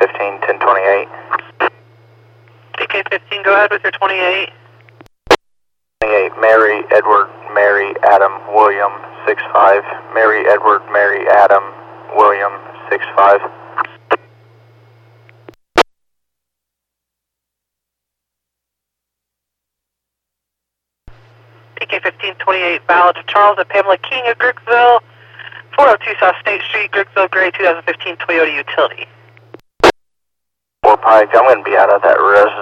15, 1028. PK-15, go ahead with your 28. 28, Mary, Edward, Mary, Adam, William, 65. Mary, Edward, Mary, Adam, William, 65. PK-15, 28, valid to Charles and Pamela King of Grigsville, 402 South State Street, Grigsville, gray 2015 Toyota Utility. 4 Pike, I'm going to be out of that residence